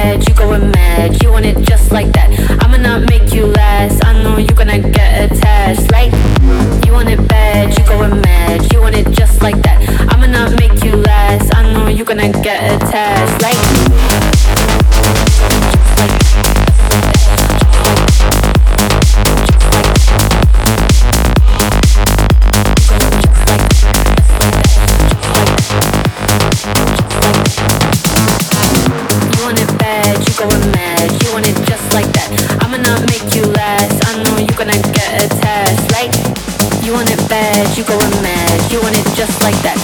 bad, you going mad. You want it just like that. I'ma not make you last. I know you gonna get attached. Like, you want it bad, you going mad. You want it just like that. I'ma not make you last. I know you gonna get attached. Like, going mad, you want it just like that. I'ma not make you last. I know you gonna get attached. Like, you want it bad, you going mad. You want it just like that.